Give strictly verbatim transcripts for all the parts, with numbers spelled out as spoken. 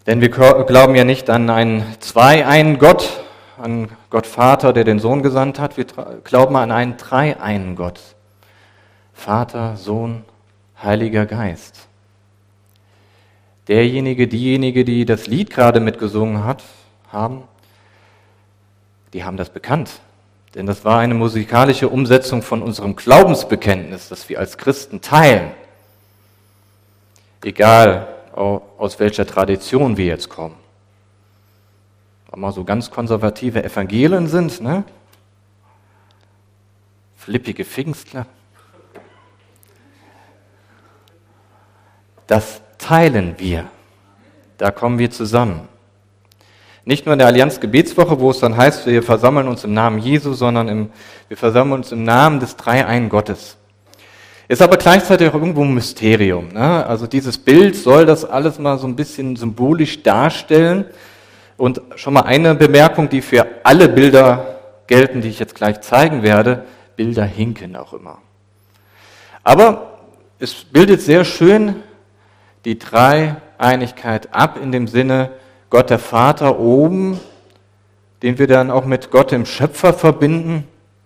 Denn wir glauben ja nicht an einen zweieinen Gott, an Gott Vater, der den Sohn gesandt hat. Wir glauben an einen dreieinen Gott. Vater, Sohn, Heiliger Geist. Derjenige, diejenige, die das Lied gerade mitgesungen hat, haben, die haben das bekannt. Denn das war eine musikalische Umsetzung von unserem Glaubensbekenntnis, das wir als Christen teilen. Egal, aus welcher Tradition wir jetzt kommen. Wenn wir so ganz konservative Evangelien sind, ne? Flippige Pfingstler. Das teilen wir. Da kommen wir zusammen. Nicht nur in der Allianz Gebetswoche, wo es dann heißt, wir versammeln uns im Namen Jesu, sondern im, wir versammeln uns im Namen des dreieinen Gottes. Ist aber gleichzeitig auch irgendwo ein Mysterium. Ne? Also dieses Bild soll das alles mal so ein bisschen symbolisch darstellen. Und schon mal eine Bemerkung, die für alle Bilder gelten, die ich jetzt gleich zeigen werde. Bilder hinken auch immer. Aber es bildet sehr schön die Dreieinigkeit ab in dem Sinne Gott der Vater oben, den wir dann auch mit Gott dem Schöpfer verbinden.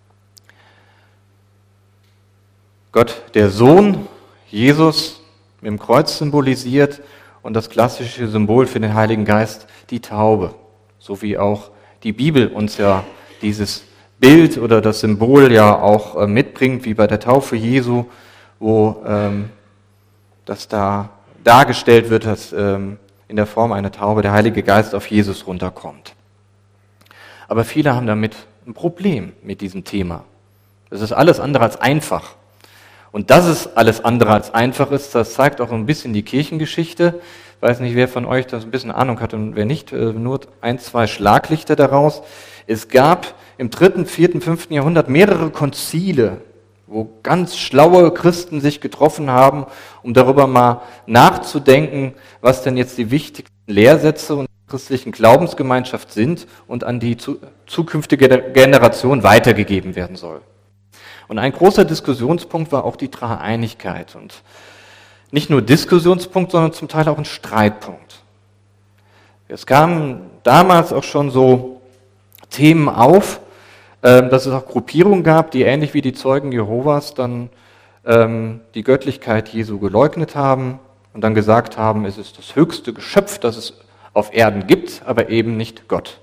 Gott der Sohn, Jesus, mit dem Kreuz symbolisiert und das klassische Symbol für den Heiligen Geist, die Taube. So wie auch die Bibel uns ja dieses Bild oder das Symbol ja auch mitbringt, wie bei der Taufe Jesu, wo ähm, das da dargestellt wird, dass ähm, in der Form einer Taube der Heilige Geist auf Jesus runterkommt. Aber viele haben damit ein Problem mit diesem Thema. Das ist alles andere als einfach. Und dass es alles andere als einfach ist, das zeigt auch ein bisschen die Kirchengeschichte. Ich weiß nicht, wer von euch das ein bisschen Ahnung hat und wer nicht, nur ein, zwei Schlaglichter daraus. Es gab im dritten, vierten, fünften Jahrhundert mehrere Konzile, wo ganz schlaue Christen sich getroffen haben, um darüber mal nachzudenken, was denn jetzt die wichtigsten Lehrsätze und christlichen Glaubensgemeinschaft sind und an die zu, zukünftige Generation weitergegeben werden soll. Und ein großer Diskussionspunkt war auch die Dreieinigkeit. Und nicht nur Diskussionspunkt, sondern zum Teil auch ein Streitpunkt. Es kamen damals auch schon so Themen auf, dass es auch Gruppierungen gab, die ähnlich wie die Zeugen Jehovas dann ähm, die Göttlichkeit Jesu geleugnet haben und dann gesagt haben, es ist das höchste Geschöpf, das es auf Erden gibt, aber eben nicht Gott.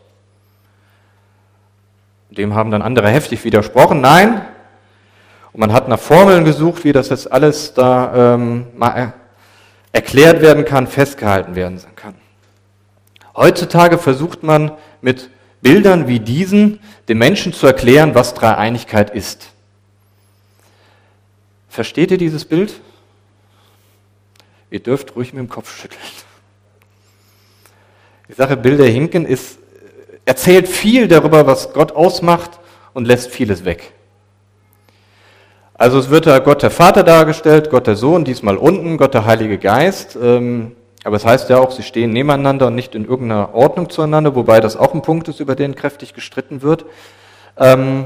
Dem haben dann andere heftig widersprochen, nein. Und man hat nach Formeln gesucht, wie das jetzt alles da ähm, mal er- erklärt werden kann, festgehalten werden kann. Heutzutage versucht man mit Bildern wie diesen den Menschen zu erklären, was Dreieinigkeit ist. Versteht ihr dieses Bild? Ihr dürft ruhig mit dem Kopf schütteln. Die Sache Bilder hinken ist, erzählt viel darüber, was Gott ausmacht und lässt vieles weg. Also es wird da Gott der Vater dargestellt, Gott der Sohn, diesmal unten, Gott der Heilige Geist. Ähm, aber es heißt ja auch, sie stehen nebeneinander und nicht in irgendeiner Ordnung zueinander, wobei das auch ein Punkt ist, über den kräftig gestritten wird. Ähm,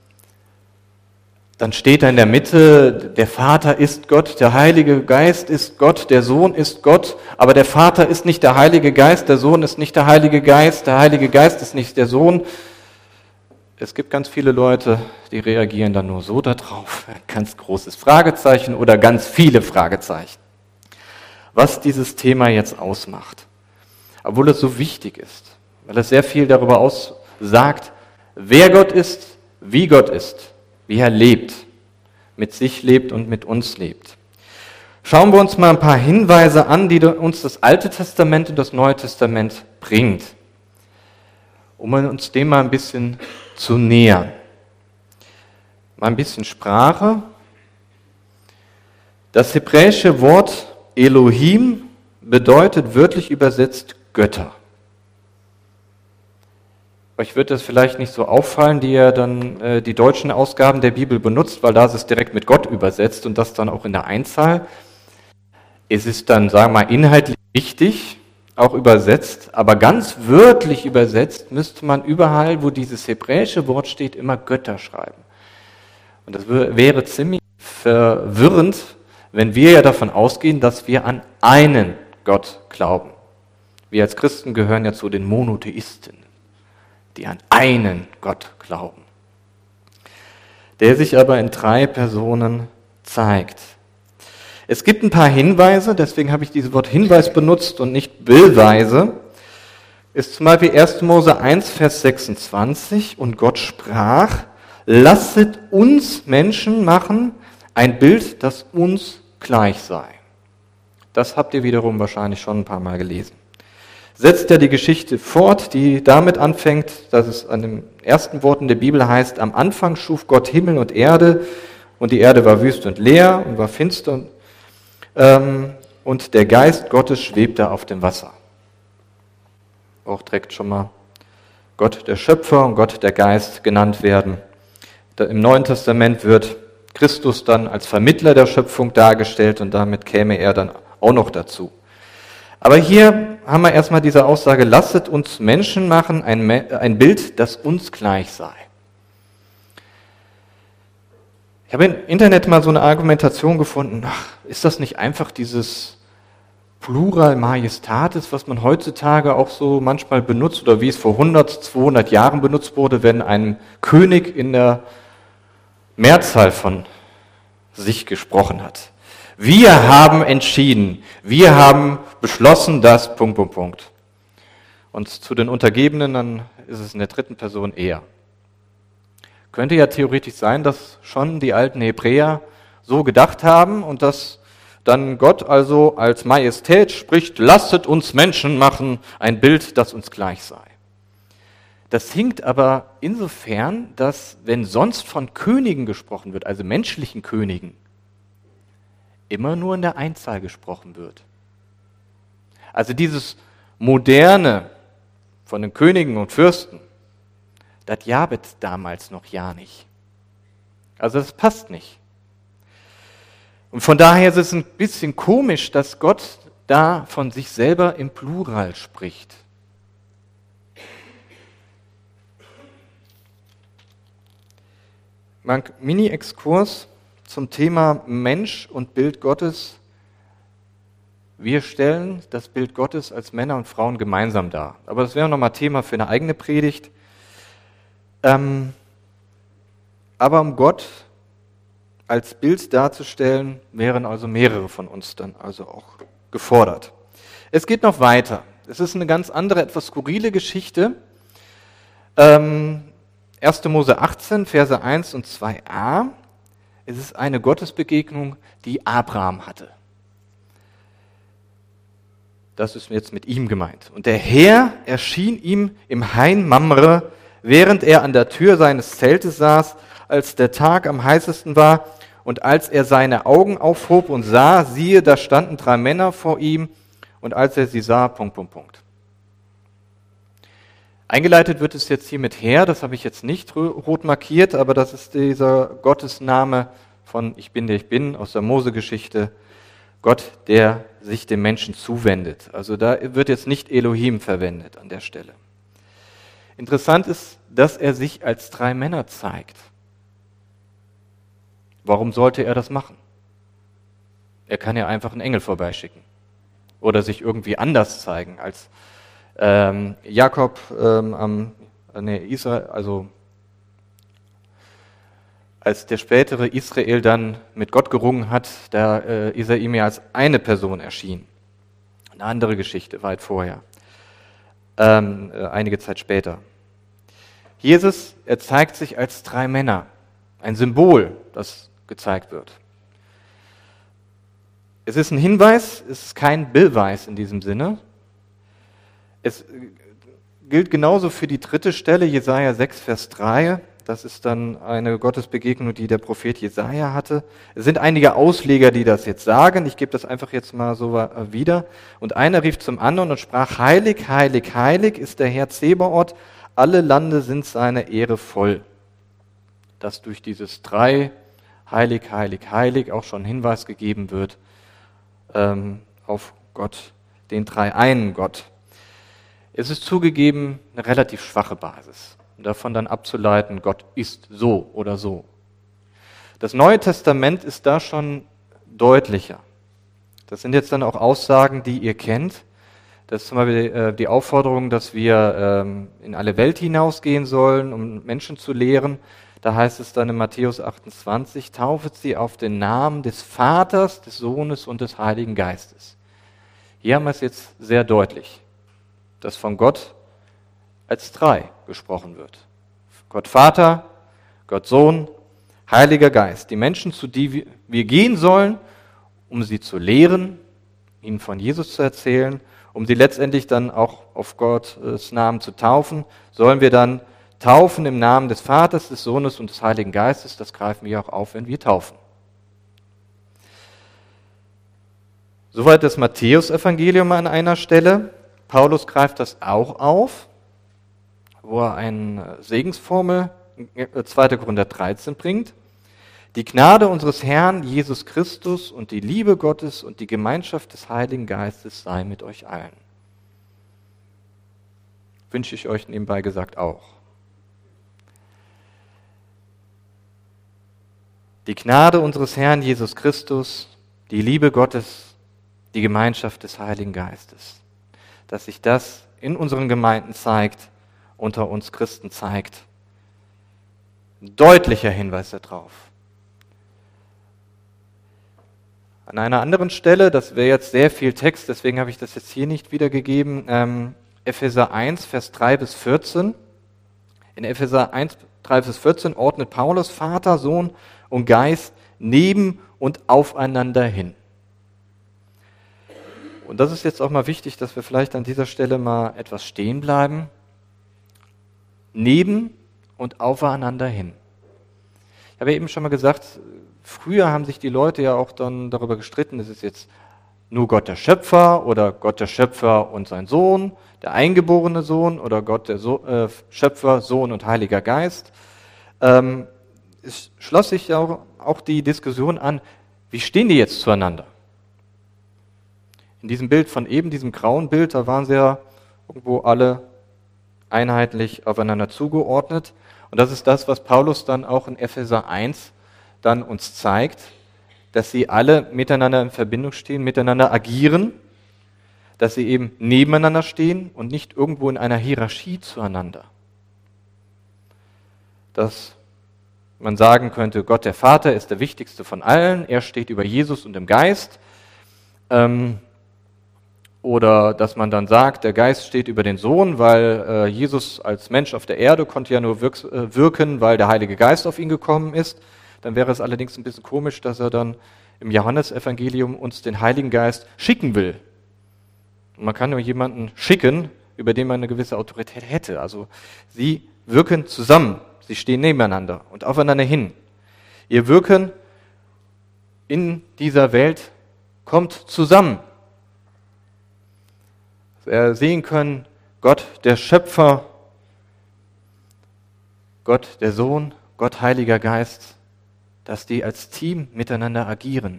dann steht da in der Mitte, der Vater ist Gott, der Heilige Geist ist Gott, der Sohn ist Gott, aber der Vater ist nicht der Heilige Geist, der Sohn ist nicht der Heilige Geist, der Heilige Geist ist nicht der Sohn. Es gibt ganz viele Leute, die reagieren dann nur so darauf, ein ganz großes Fragezeichen oder ganz viele Fragezeichen. Was dieses Thema jetzt ausmacht, obwohl es so wichtig ist, weil es sehr viel darüber aussagt, wer Gott ist, wie Gott ist, wie er lebt, mit sich lebt und mit uns lebt. Schauen wir uns mal ein paar Hinweise an, die uns das Alte Testament und das Neue Testament bringt, um uns dem mal ein bisschen zu nähern. Mal ein bisschen Sprache. Das hebräische Wort Elohim bedeutet wörtlich übersetzt Götter. Euch wird das vielleicht nicht so auffallen, die ja dann äh, die deutschen Ausgaben der Bibel benutzt, weil da ist es direkt mit Gott übersetzt und das dann auch in der Einzahl. Es ist dann, sagen wir mal, inhaltlich richtig, auch übersetzt, aber ganz wörtlich übersetzt müsste man überall, wo dieses hebräische Wort steht, immer Götter schreiben. Und das wäre ziemlich verwirrend, wenn wir ja davon ausgehen, dass wir an einen Gott glauben. Wir als Christen gehören ja zu den Monotheisten, die an einen Gott glauben, der sich aber in drei Personen zeigt. Es gibt ein paar Hinweise, deswegen habe ich dieses Wort Hinweis benutzt und nicht Beweise. Ist zum Beispiel erster Mose eins, Vers sechsundzwanzig, und Gott sprach: Lasset uns Menschen machen ein Bild, das uns gleich sei. Das habt ihr wiederum wahrscheinlich schon ein paar Mal gelesen. Setzt er die Geschichte fort, die damit anfängt, dass es an den ersten Worten der Bibel heißt: Am Anfang schuf Gott Himmel und Erde, und die Erde war wüst und leer und war finster, ähm, und der Geist Gottes schwebte auf dem Wasser. Auch direkt schon mal Gott der Schöpfer und Gott der Geist genannt werden. Da im Neuen Testament wird Christus dann als Vermittler der Schöpfung dargestellt und damit käme er dann auch noch dazu. Aber hier haben wir erstmal diese Aussage: Lasset uns Menschen machen, ein, ein Bild, das uns gleich sei. Ich habe im Internet mal so eine Argumentation gefunden: Ach, ist das nicht einfach dieses Plural Majestatis, was man heutzutage auch so manchmal benutzt, oder wie es vor hundert, zweihundert Jahren benutzt wurde, wenn ein König in der Mehrzahl von sich gesprochen hat. Wir haben entschieden, wir haben beschlossen, dass... Punkt, Punkt, Punkt. Und zu den Untergebenen, dann ist es in der dritten Person er. Könnte ja theoretisch sein, dass schon die alten Hebräer so gedacht haben und dass dann Gott also als Majestät spricht: Lasset uns Menschen machen, ein Bild, das uns gleich sei. Das hinkt aber insofern, dass, wenn sonst von Königen gesprochen wird, also menschlichen Königen, immer nur in der Einzahl gesprochen wird. Also dieses Moderne von den Königen und Fürsten, das gab es damals noch ja nicht. Also das passt nicht. Und von daher ist es ein bisschen komisch, dass Gott da von sich selber im Plural spricht. Ein Mini-Exkurs zum Thema Mensch und Bild Gottes. Wir stellen das Bild Gottes als Männer und Frauen gemeinsam dar. Aber das wäre nochmal Thema für eine eigene Predigt. Ähm, aber um Gott als Bild darzustellen, wären also mehrere von uns dann also auch gefordert. Es geht noch weiter. Es ist eine ganz andere, etwas skurrile Geschichte. Ähm, erster Mose achtzehn, Verse eins und zwei a. Es ist eine Gottesbegegnung, die Abraham hatte. Das ist jetzt mit ihm gemeint. Und der Herr erschien ihm im Hain Mamre, während er an der Tür seines Zeltes saß, als der Tag am heißesten war, und als er seine Augen aufhob und sah, siehe, da standen drei Männer vor ihm, und als er sie sah, Punkt, Punkt, Punkt. Eingeleitet wird es jetzt hier mit Herr, das habe ich jetzt nicht rot markiert, aber das ist dieser Gottesname von Ich bin, der ich bin, aus der Mose-Geschichte. Gott, der sich dem Menschen zuwendet. Also da wird jetzt nicht Elohim verwendet an der Stelle. Interessant ist, dass er sich als drei Männer zeigt. Warum sollte er das machen? Er kann ja einfach einen Engel vorbeischicken oder sich irgendwie anders zeigen als ähm, Jakob ähm, am nee, Israel, also als der spätere Israel dann mit Gott gerungen hat, da äh, ist er ihm ja als eine Person erschienen. Eine andere Geschichte, weit vorher, ähm, äh, einige Zeit später. Jesus, er zeigt sich als drei Männer, ein Symbol, das gezeigt wird. Es ist ein Hinweis, es ist kein Beweis in diesem Sinne. Es gilt genauso für die dritte Stelle, Jesaja sechs, Vers drei. Das ist dann eine Gottesbegegnung, die der Prophet Jesaja hatte. Es sind einige Ausleger, die das jetzt sagen. Ich gebe das einfach jetzt mal so wieder. Und einer rief zum anderen und sprach: Heilig, heilig, heilig ist der Herr Zebaoth. Alle Lande sind seine Ehre voll. Dass durch dieses drei, heilig, heilig, heilig, auch schon Hinweis gegeben wird ähm, auf Gott, den dreieinen Gott. Es ist zugegeben eine relativ schwache Basis, um davon dann abzuleiten, Gott ist so oder so. Das Neue Testament ist da schon deutlicher. Das sind jetzt dann auch Aussagen, die ihr kennt. Das ist zum Beispiel äh, die Aufforderung, dass wir ähm, in alle Welt hinausgehen sollen, um Menschen zu lehren. Da heißt es dann in Matthäus achtundzwanzig, taufet sie auf den Namen des Vaters, des Sohnes und des Heiligen Geistes. Hier haben wir es jetzt sehr deutlich, dass von Gott als drei gesprochen wird. Gott Vater, Gott Sohn, Heiliger Geist. Die Menschen, zu denen wir gehen sollen, um sie zu lehren, ihnen von Jesus zu erzählen, um sie letztendlich dann auch auf Gottes Namen zu taufen, sollen wir dann taufen im Namen des Vaters, des Sohnes und des Heiligen Geistes. Das greifen wir auch auf, wenn wir taufen. Soweit das Matthäus-Evangelium an einer Stelle. Paulus greift das auch auf, wo er eine Segensformel, zweiter Korinther dreizehn, bringt. Die Gnade unseres Herrn Jesus Christus und die Liebe Gottes und die Gemeinschaft des Heiligen Geistes sei mit euch allen. Wünsche ich euch nebenbei gesagt auch. Die Gnade unseres Herrn Jesus Christus, die Liebe Gottes, die Gemeinschaft des Heiligen Geistes. Dass sich das in unseren Gemeinden zeigt, unter uns Christen zeigt. Ein deutlicher Hinweis darauf. An einer anderen Stelle, das wäre jetzt sehr viel Text, deswegen habe ich das jetzt hier nicht wiedergegeben, ähm, Epheser eins, Vers drei bis vierzehn. In Epheser eins, drei bis vierzehn ordnet Paulus Vater, Sohn und Geist neben und aufeinander hin. Und das ist jetzt auch mal wichtig, dass wir vielleicht an dieser Stelle mal etwas stehen bleiben. Neben und aufeinander hin. Ich habe eben schon mal gesagt, früher haben sich die Leute ja auch dann darüber gestritten, ist es jetzt nur Gott der Schöpfer oder Gott der Schöpfer und sein Sohn, der eingeborene Sohn oder Gott der so äh, Schöpfer, Sohn und Heiliger Geist. Ähm, es schloss sich ja auch, auch die Diskussion an, wie stehen die jetzt zueinander? In diesem Bild von eben, diesem grauen Bild, da waren sie ja irgendwo alle einheitlich aufeinander zugeordnet. Und das ist das, was Paulus dann auch in Epheser eins dann uns zeigt, dass sie alle miteinander in Verbindung stehen, miteinander agieren, dass sie eben nebeneinander stehen und nicht irgendwo in einer Hierarchie zueinander. Dass man sagen könnte, Gott der Vater ist der wichtigste von allen, er steht über Jesus und dem Geist. Ähm, Oder dass man dann sagt, der Geist steht über den Sohn, weil äh, Jesus als Mensch auf der Erde konnte ja nur wirks- äh, wirken, weil der Heilige Geist auf ihn gekommen ist. Dann wäre es allerdings ein bisschen komisch, dass er dann im Johannesevangelium uns den Heiligen Geist schicken will. Und man kann nur jemanden schicken, über den man eine gewisse Autorität hätte. Also sie wirken zusammen, sie stehen nebeneinander und aufeinander hin. Ihr Wirken in dieser Welt kommt zusammen. Wir sehen können, Gott der Schöpfer, Gott der Sohn, Gott Heiliger Geist, dass die als Team miteinander agieren.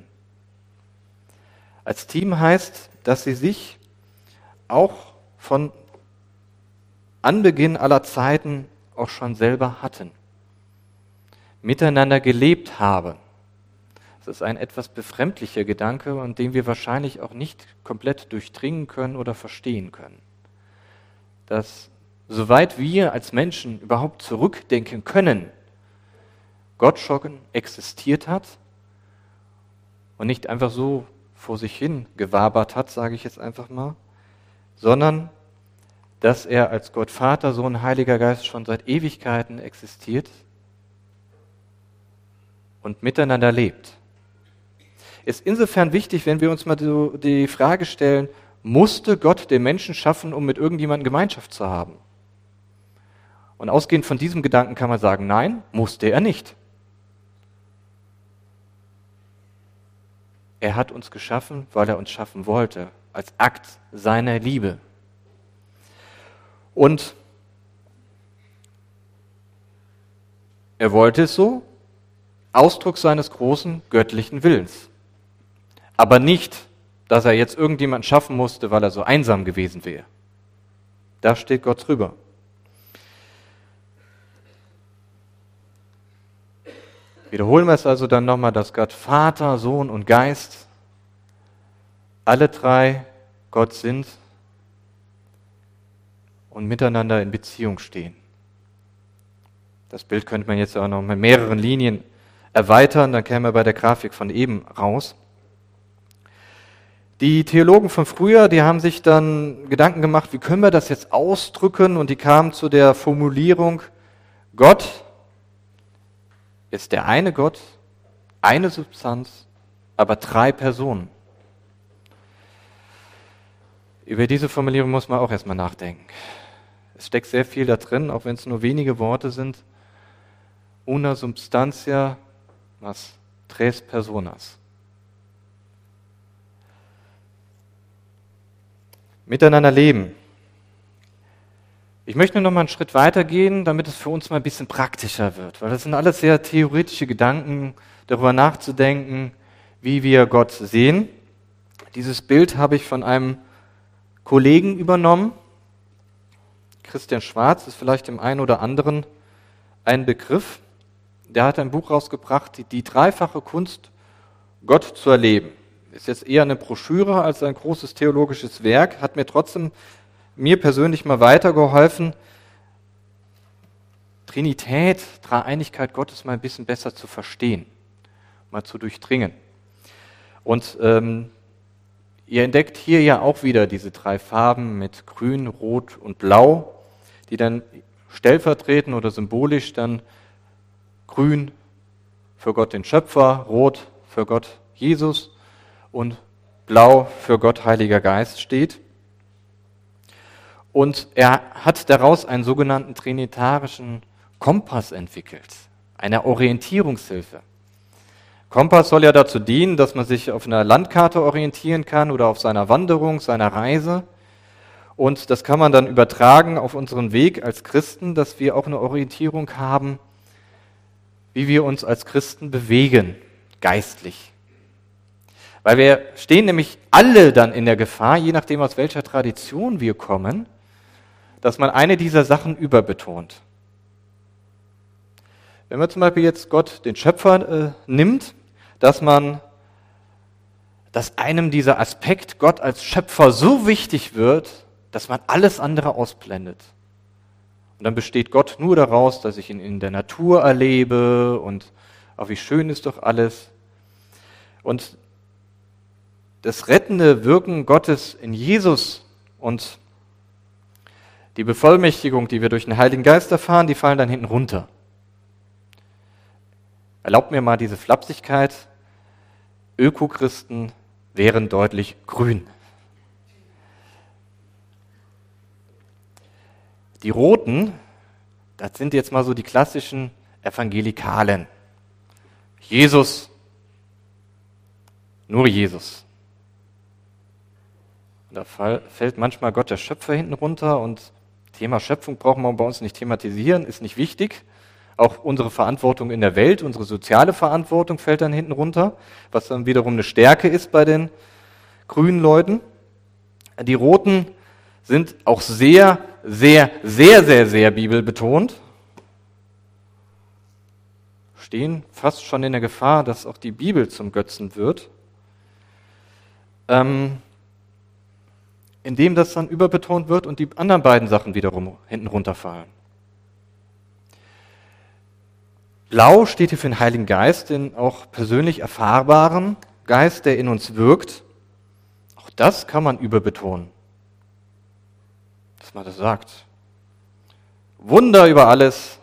Als Team heißt, dass sie sich auch von Anbeginn aller Zeiten auch schon selber hatten, miteinander gelebt haben. Das ist ein etwas befremdlicher Gedanke und den wir wahrscheinlich auch nicht komplett durchdringen können oder verstehen können. Dass soweit wir als Menschen überhaupt zurückdenken können, Gott schon existiert hat und nicht einfach so vor sich hin gewabert hat, sage ich jetzt einfach mal, sondern dass er als Gott Vater, Sohn, Heiliger Geist schon seit Ewigkeiten existiert und miteinander lebt. Ist insofern wichtig, wenn wir uns mal so die Frage stellen, musste Gott den Menschen schaffen, um mit irgendjemandem Gemeinschaft zu haben? Und ausgehend von diesem Gedanken kann man sagen, nein, musste er nicht. Er hat uns geschaffen, weil er uns schaffen wollte, als Akt seiner Liebe. Und er wollte es so, Ausdruck seines großen göttlichen Willens. Aber nicht, dass er jetzt irgendjemanden schaffen musste, weil er so einsam gewesen wäre. Da steht Gott drüber. Wiederholen wir es also dann nochmal, dass Gott Vater, Sohn und Geist alle drei Gott sind und miteinander in Beziehung stehen. Das Bild könnte man jetzt auch noch mit mehreren Linien erweitern, dann kämen wir bei der Grafik von eben raus. Die Theologen von früher, die haben sich dann Gedanken gemacht, wie können wir das jetzt ausdrücken, und die kamen zu der Formulierung, Gott ist der eine Gott, eine Substanz, aber drei Personen. Über diese Formulierung muss man auch erstmal nachdenken. Es steckt sehr viel da drin, auch wenn es nur wenige Worte sind. Una substantia mas tres personas. Miteinander leben. Ich möchte nur noch mal einen Schritt weiter gehen, damit es für uns mal ein bisschen praktischer wird, weil das sind alles sehr theoretische Gedanken, darüber nachzudenken, wie wir Gott sehen. Dieses Bild habe ich von einem Kollegen übernommen. Christian Schwarz ist vielleicht dem einen oder anderen ein Begriff. Der hat ein Buch rausgebracht, die, die dreifache Kunst, Gott zu erleben. Ist jetzt eher eine Broschüre als ein großes theologisches Werk, hat mir trotzdem, mir persönlich mal weitergeholfen, Trinität, Dreieinigkeit Gottes mal ein bisschen besser zu verstehen, mal zu durchdringen. Und ähm, ihr entdeckt hier ja auch wieder diese drei Farben mit Grün, Rot und Blau, die dann stellvertretend oder symbolisch dann Grün für Gott den Schöpfer, Rot für Gott Jesus und Blau für Gott Heiliger Geist steht. Und er hat daraus einen sogenannten trinitarischen Kompass entwickelt, eine Orientierungshilfe. Kompass soll ja dazu dienen, dass man sich auf einer Landkarte orientieren kann oder auf seiner Wanderung, seiner Reise. Und das kann man dann übertragen auf unseren Weg als Christen, dass wir auch eine Orientierung haben, wie wir uns als Christen bewegen, geistlich. Weil wir stehen nämlich alle dann in der Gefahr, je nachdem aus welcher Tradition wir kommen, dass man eine dieser Sachen überbetont. Wenn man zum Beispiel jetzt Gott, den Schöpfer, äh, nimmt, dass man, dass einem dieser Aspekt Gott als Schöpfer so wichtig wird, dass man alles andere ausblendet. Und dann besteht Gott nur daraus, dass ich ihn in der Natur erlebe und auch wie schön ist doch alles. Und das rettende Wirken Gottes in Jesus und die Bevollmächtigung, die wir durch den Heiligen Geist erfahren, die fallen dann hinten runter. Erlaubt mir mal diese Flapsigkeit, Ökochristen wären deutlich grün. Die Roten, das sind jetzt mal so die klassischen Evangelikalen. Jesus, nur Jesus. Da fällt manchmal Gott der Schöpfer hinten runter, und Thema Schöpfung brauchen wir bei uns nicht thematisieren, ist nicht wichtig. Auch unsere Verantwortung in der Welt, unsere soziale Verantwortung fällt dann hinten runter, was dann wiederum eine Stärke ist bei den grünen Leuten. Die Roten sind auch sehr, sehr, sehr, sehr, sehr bibelbetont. Stehen fast schon in der Gefahr, dass auch die Bibel zum Götzen wird. Ähm, indem das dann überbetont wird und die anderen beiden Sachen wiederum hinten runterfallen. Blau steht hier für den Heiligen Geist, den auch persönlich erfahrbaren Geist, der in uns wirkt. Auch das kann man überbetonen, dass man das sagt. Wunder über alles.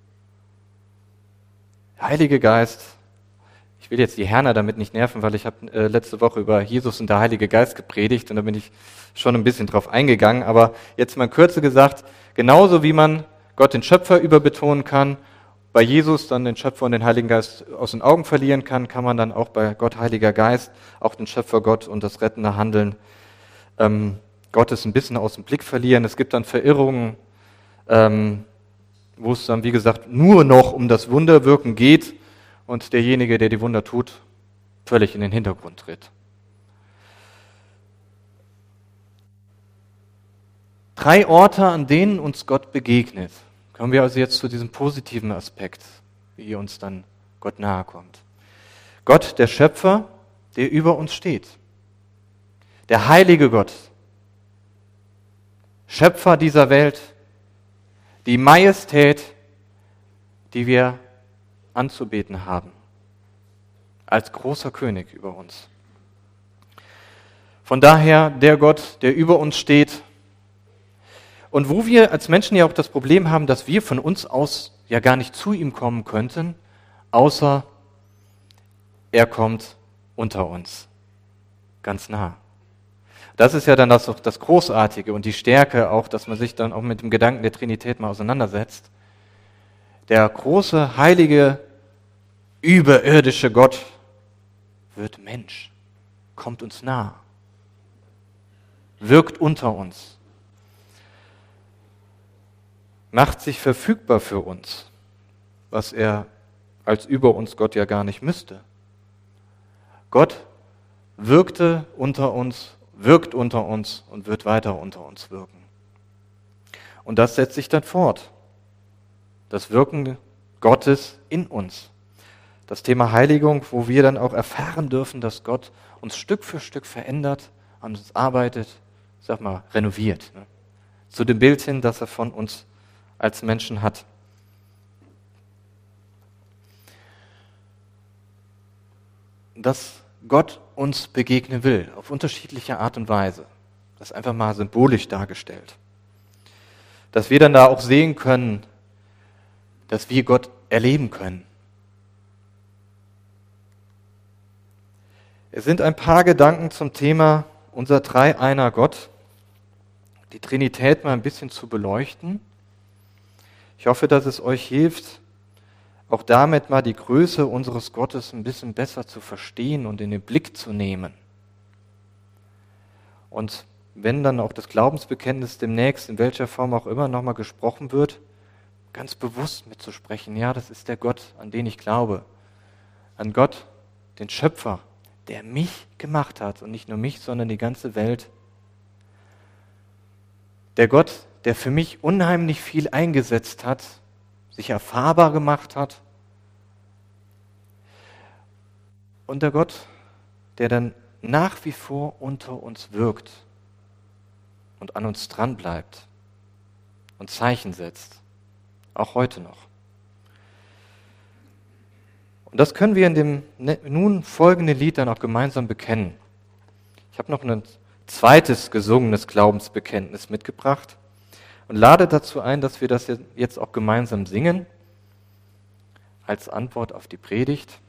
Heilige Geist. Ich will jetzt die Herner damit nicht nerven, weil ich habe äh, letzte Woche über Jesus und der Heilige Geist gepredigt und da bin ich schon ein bisschen drauf eingegangen. Aber jetzt mal kürzer gesagt, genauso wie man Gott den Schöpfer überbetonen kann, bei Jesus dann den Schöpfer und den Heiligen Geist aus den Augen verlieren kann, kann man dann auch bei Gott Heiliger Geist auch den Schöpfer Gott und das rettende Handeln ähm, Gottes ein bisschen aus dem Blick verlieren. Es gibt dann Verirrungen, ähm, wo es dann, wie gesagt, nur noch um das Wunderwirken geht und derjenige, der die Wunder tut, völlig in den Hintergrund tritt. Drei Orte, an denen uns Gott begegnet. Kommen wir also jetzt zu diesem positiven Aspekt, wie uns dann Gott nahe kommt. Gott, der Schöpfer, der über uns steht. Der heilige Gott, Schöpfer dieser Welt, die Majestät, die wir anzubeten haben, als großer König über uns. Von daher der Gott, der über uns steht und wo wir als Menschen ja auch das Problem haben, dass wir von uns aus ja gar nicht zu ihm kommen könnten, außer er kommt unter uns, ganz nah. Das ist ja dann das, das Großartige und die Stärke auch, dass man sich dann auch mit dem Gedanken der Trinität mal auseinandersetzt. Der große, heilige, überirdische Gott wird Mensch, kommt uns nah, wirkt unter uns, macht sich verfügbar für uns, was er als über uns Gott ja gar nicht müsste. Gott wirkte unter uns, wirkt unter uns und wird weiter unter uns wirken. Und das setzt sich dann fort. Das Wirken Gottes in uns. Das Thema Heiligung, wo wir dann auch erfahren dürfen, dass Gott uns Stück für Stück verändert, an uns arbeitet, sag mal, renoviert. Ne? Zu dem Bild hin, das er von uns als Menschen hat. Dass Gott uns begegnen will, auf unterschiedliche Art und Weise. Das ist einfach mal symbolisch dargestellt. Dass wir dann da auch sehen können, dass wir Gott erleben können. Es sind ein paar Gedanken zum Thema unser Dreieiner Gott, die Trinität mal ein bisschen zu beleuchten. Ich hoffe, dass es euch hilft, auch damit mal die Größe unseres Gottes ein bisschen besser zu verstehen und in den Blick zu nehmen. Und wenn dann auch das Glaubensbekenntnis demnächst, in welcher Form auch immer, nochmal gesprochen wird, ganz bewusst mitzusprechen, ja, das ist der Gott, an den ich glaube. An Gott, den Schöpfer, der mich gemacht hat und nicht nur mich, sondern die ganze Welt. Der Gott, der für mich unheimlich viel eingesetzt hat, sich erfahrbar gemacht hat. Und der Gott, der dann nach wie vor unter uns wirkt und an uns dran bleibt und Zeichen setzt, auch heute noch. Und das können wir in dem nun folgenden Lied dann auch gemeinsam bekennen. Ich habe noch ein zweites gesungenes Glaubensbekenntnis mitgebracht und lade dazu ein, dass wir das jetzt auch gemeinsam singen, als Antwort auf die Predigt.